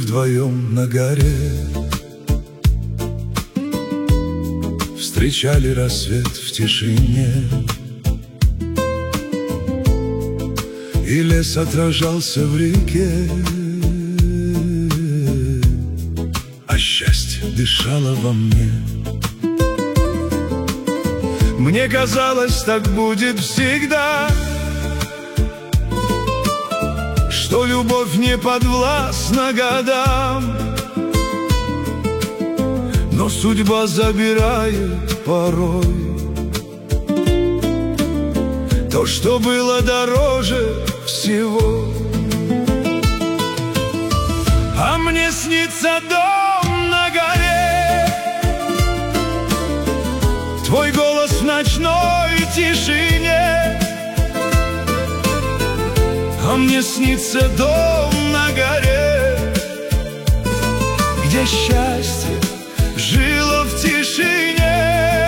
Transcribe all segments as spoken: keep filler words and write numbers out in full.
вдвоем на горе встречали рассвет в тишине, и лес отражался в реке, а счастье дышало во мне. Мне казалось, так будет всегда, что любовь не подвластна годам, но судьба забирает порой то, что было дороже всего. А мне снится дом на горе, твой голос в ночной тишине. А мне снится дом на горе, где счастье жило в тишине.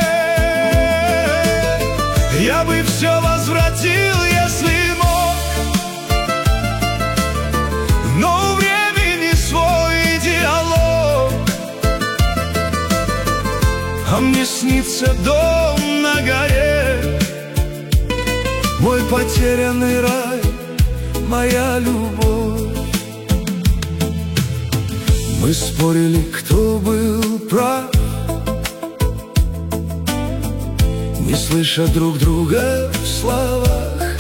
Я бы все возвратил, если мог, но у времени свой диалог. А мне снится дом на горе, мой потерянный рай, моя любовь. Мы спорили, кто был прав, не слыша друг друга в словах,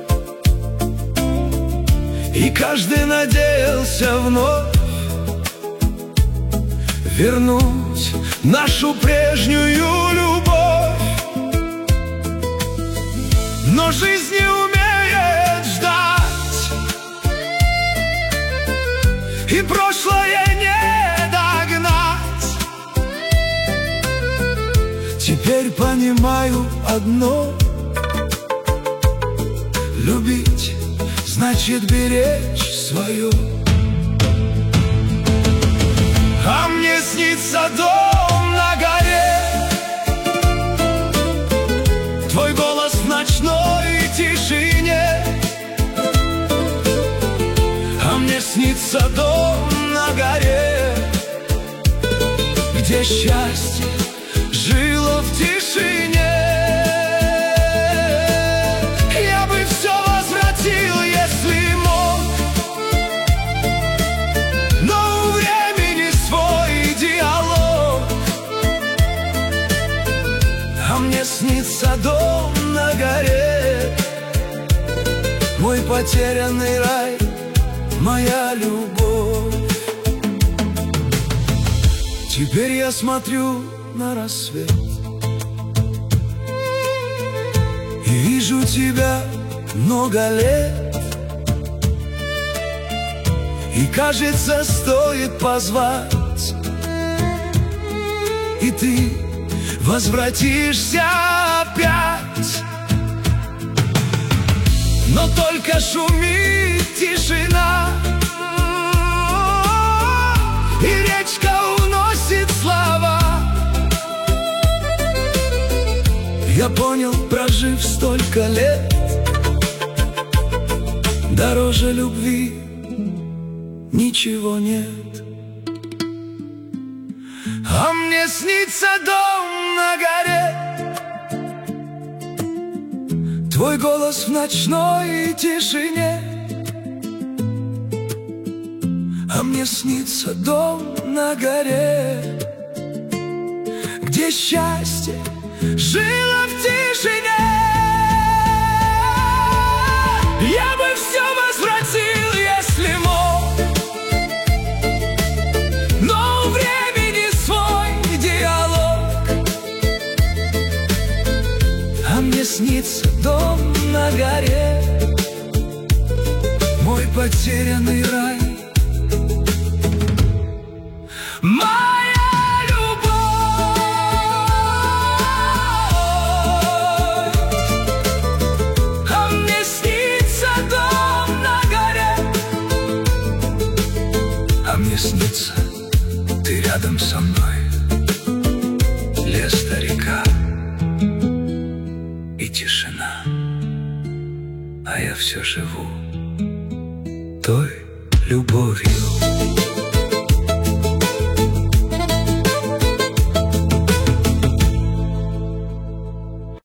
и каждый надеялся вновь вернуть нашу прежнюю любовь. Но жизнь не умеет ждать, и прошлое не догнать. Теперь понимаю одно: любить значит беречь свое. А мне снится дом на горе, твой голос в ночной тишине. А мне снится дом на горе, где счастье жило в тишине. Я бы все возвратил, если мог, но у времени свой диалог. А мне снится дом на горе, мой потерянный рай, моя любовь. Теперь я смотрю на рассвет и вижу тебя много лет, и кажется, стоит позвать, и ты возвратишься опять. Но только шумит тишина, и речка уносит слова. Я понял, прожив столько лет, дороже любви ничего нет. А мне снится дом на горе, твой голос в ночной тишине. А мне снится дом на горе, где счастье жило в тишине. Я бы все возвратил, если мог, но у времени свой диалог. А мне снится дом на горе, мой потерянный рай, моя любовь. А мне снится дом на горе, а мне снится ты рядом со мной. Лес да река и тишина, а я все живу той любовью.